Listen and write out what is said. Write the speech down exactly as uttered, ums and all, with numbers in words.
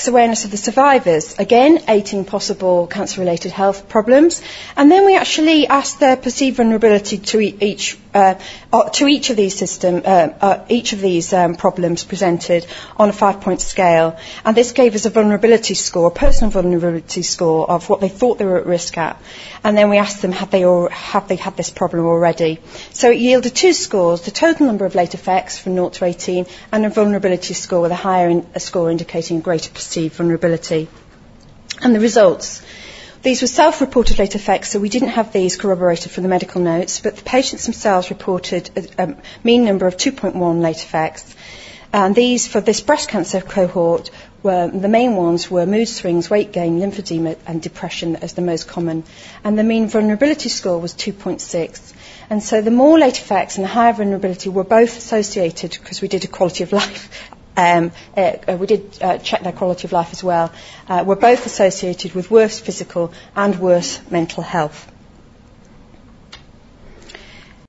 effects awareness of the survivors. Again, eighteen possible cancer-related health problems. And then we actually asked their perceived vulnerability to each uh, to each of these system, uh, uh, each of these um, problems presented on a five-point scale. And this gave us a vulnerability score, a personal vulnerability score of what they thought they were at risk at. And then we asked them, have they, all, have they had this problem already? So it yielded two scores, the total number of late effects from zero to eighteen, and a vulnerability score with a higher in, a score indicating greater perceived vulnerability. And the results. These were self-reported late effects, so we didn't have these corroborated from the medical notes, but the patients themselves reported a, a mean number of two point one late effects. And these, for this breast cancer cohort, were the main ones were mood swings, weight gain, lymphedema, and depression as the most common. And the mean vulnerability score was two point six. And so the more late effects and the higher vulnerability were both associated, because we did a quality of life Um, uh, we did uh, check their quality of life as well, uh, were both associated with worse physical and worse mental health.